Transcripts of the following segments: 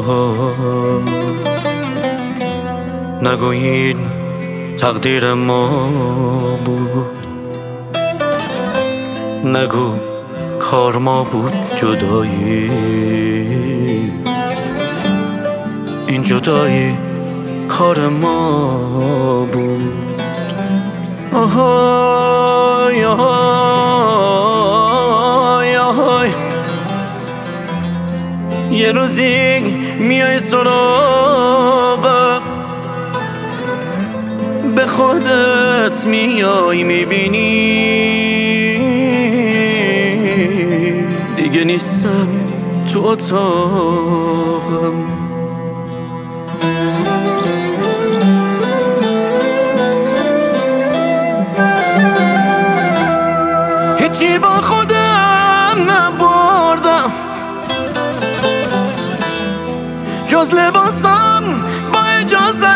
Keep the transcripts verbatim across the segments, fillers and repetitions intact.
نگویید تقدیر ما بود، نگو کار ما بود جدایی. این جدایی کار ما بود. آهای آهای آهای یه روزی میای سراغم، به خودت میای میبینی دیگه نیستم تو اتاقم. هیچی با خودم نبردم جز لباسم با اجازت،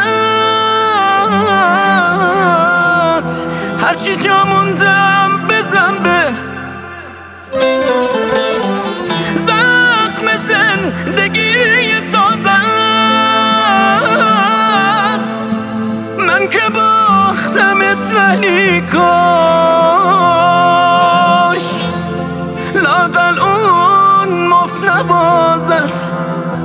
هرچی جا موندم بزن به زخم زندگی تازت. من که باختمت ولی کاش لااقل اون مفت نبازت،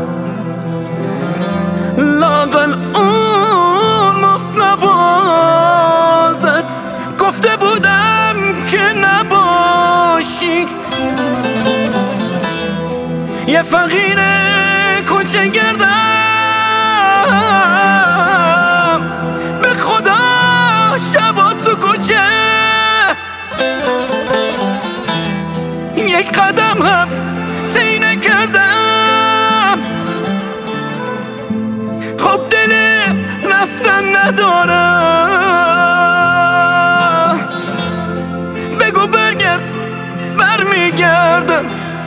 لااقل اون مفت نبازت. گفته بودم که نباشی یه فقیر کوچه گردم، به خدا شبا تو کوچه یک قدم هم طی نکردم. خب دل رفتن ندارم، بگو برگرد برمیگردم،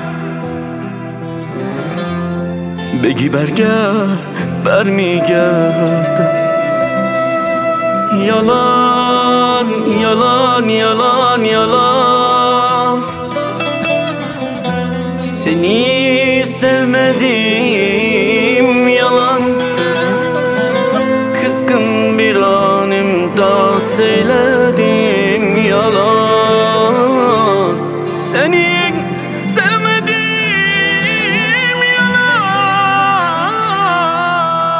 بگی برگرد برمیگردم. Yalan, yalan, yalan, yalan. Seni sevmedim yalan. Kızgın bir anımda söyledim yalan. Seni sevmedim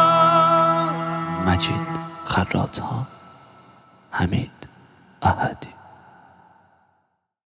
yalan. مجید خراط‌ها، حمید احدی.